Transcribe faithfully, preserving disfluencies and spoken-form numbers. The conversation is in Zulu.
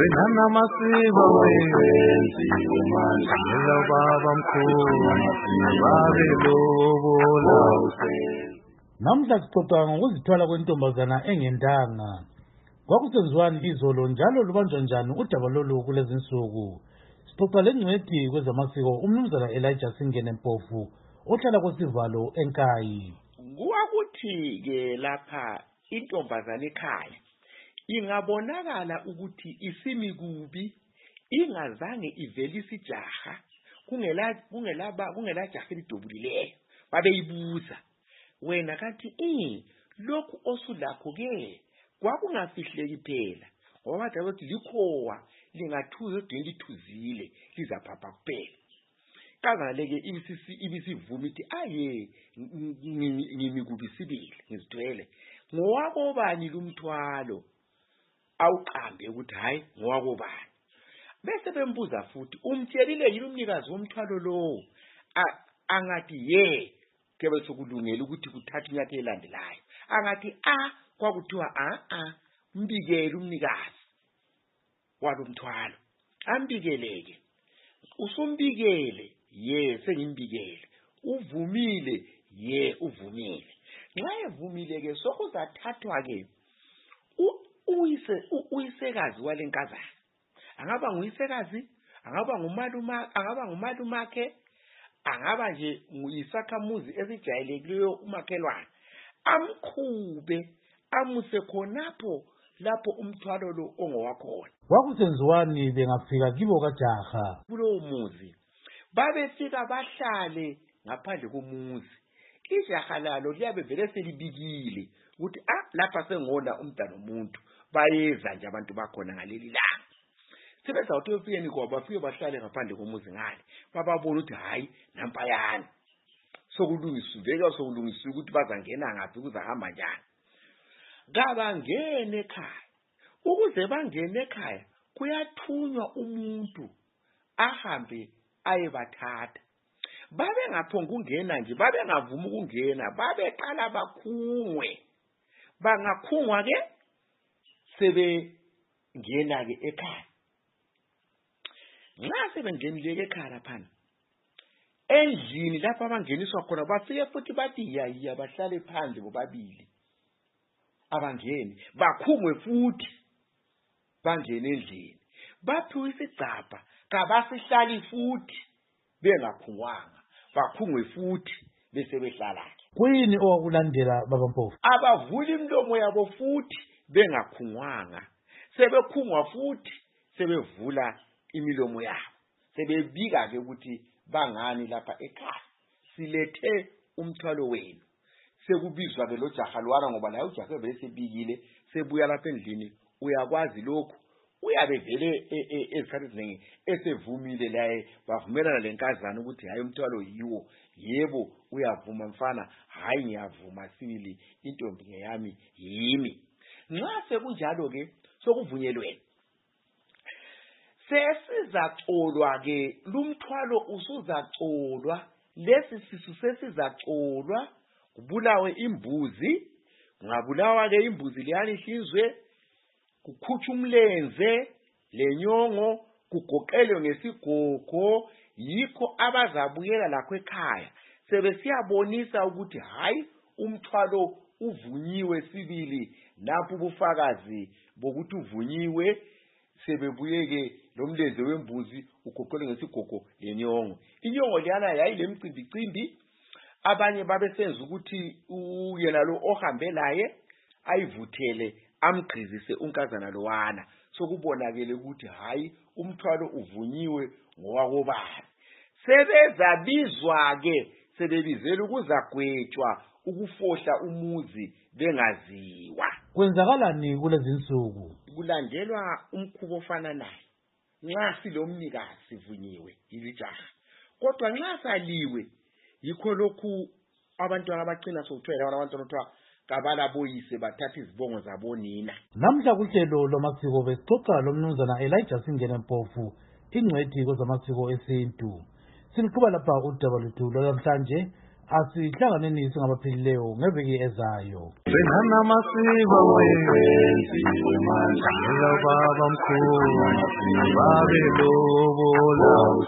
Gcinana amasiko wenziwe manje Lo baba mkhulu babelobola Namhla sixoxa ngokuzithwala kwentombazana engendanga. Kwakusenziwani izolo njalo lubanjwa njani udaba lolu kulezi insuku? Sixoxa lengcweti kwezamasiko umnumzana Elijah Singene Mpofu ohlala kwesivalo eNkayi. Kwakuthi ke lapha intombazana ekhaya ingabonakala ukuthi isimi kubi ingazange ivelise ijaha kungela kungelaba kungela jaha elidobulileyo babeyibuza wena kanti eh lokhu osulakho ke kwakungafihleki phela ngoba bathi ukuthi likhowa lingathuza edweni lithuzile lizaphapha kuphela kazaleke ibisisi ibisivuma ithi aye ngimi kubisibili ngizithwele ngowako bani lumthwalo awuqambe ukuthi hayi ngowako bani bese bembuza futhi umtshelile yini umnikazi womthwalo lo angathi ye kebe sokulungela ukuthi kuthatha inyathelo elandelayo angathi a kwakuthiwa a a mbikele umnikazi walomthwalo ambikeleke usumbikele ye sengimbikele uvumile ye uvumile nxa evumile ke sokuzathathwa ke uyise uyisekazi walenkazana angaba nguyisekazi angaba ngumaluma angaba ngumalumakhe angaba nje uyisakhamuzi esijayelekileyo umakhelwane amkhube amuse khonapho lapho umthwalo lo ongowakhona Kwakusenziwani bengafika kibo kajaha kulowo muzi babefika bahlale ngaphandle komuzi ijaha lalo liyabe vele selibikile ukuthi ah lapha sengona umntana omuntu bayeza nje abantu bakhona ngaleli langa sebeza uthi ufike kwa bafike bahlale ngaphandle komuzi ngale bababona ukuthi hayi nampayana sokulungisa vele sokulungisa ukuthi bazangena ngaphi kuzahamba njani ngabangene ekhaya ukuze bangene ekhaya kuyathunywa umuntu ahambe ayebathatha babe ngaphonga ungena nje babe ngavuma ukungena babe qala bakhungwe bangakhungwa ke sebe ngena ke ekhaya nxa sebengenile ekhaya laphana endlini lapha abangeniswa khona bafike futhi bathi yayiya bahlale phandle bobabili abangeni bakhungwe futhi bangene endlini baphiwe isigcabha kabasihlali futhi bengakhungwanga bakhungwe futhi bese behlala kuyini owakulandela baba Mpofu abavula imlomo yabo futhi bengakhungwanga sebekhungwa futhi sebevula imilomo yabo sebebika ke ukuthi bangani lapha ekhaya silethe umthwalo wenu sekubizwa ke lo jaha lwana ngoba la ujaha bese bikile sebuya lapha endlini uyakwazi lokho uyabe vele ezikhathi eziningi esevumile laye bavumelana lenkazana ukuthi hayi umthwalo yiwo yebo uyavuma mfana hayi ngiyavuma sibili intombi ngeyami yimi nxa sekunjalo ke sokuvunyelweni sesizacolwa ke lumthwalo usuzacolwa lesi sisu sesizacolwa kubulawe imbuzi ngabulawa ke imbuzi liyani hlinzwe kukhutshwa umlenze lenyongo kugoqelwe ngesigogo yikho abazabuyela lakho ekhaya sebesiyabonisa ukuthi hayi umthwalo uvunyiwe sibili lapho ubufakazi bokuthi uvunyiwe sebebuyeke lo mlenze wembuzi ugoqelwe ngesigogo lenyongo inyongo liyana yayilemcimbicimbi abanye babesenza ukuthi uyena lo ohambe laye ayivuthele amgqizise unkazana lowana sokubonakele ukuthi hayi umthwalo uvunyiwe ngowakobani sebezabizwa ke sebebizela ukuzagwetshwa ukufohla umuzi bengaziwa kwenzakalani kulezi insuku kulandelwa umkhubo ofana naye nxa silomnikazi sivunyiwe yilijaha kodwa nxa saliwe yikho lokhu abantu abagcina sokuthwela abantu abantwana kabala boyise bathatha izibongo zabonina namhla kuhlelo lwamasiko besixoxa lomnumzana Elijah Singene Mpofu ingcwethi kwezamasiko esintu siliqhuba lapha udaba lwethu lwamhlanje asihlanganeni singabaphilileyo ngeveki ezayo. Benana masiba wenziwe manje lo baba mkhulu babe lobola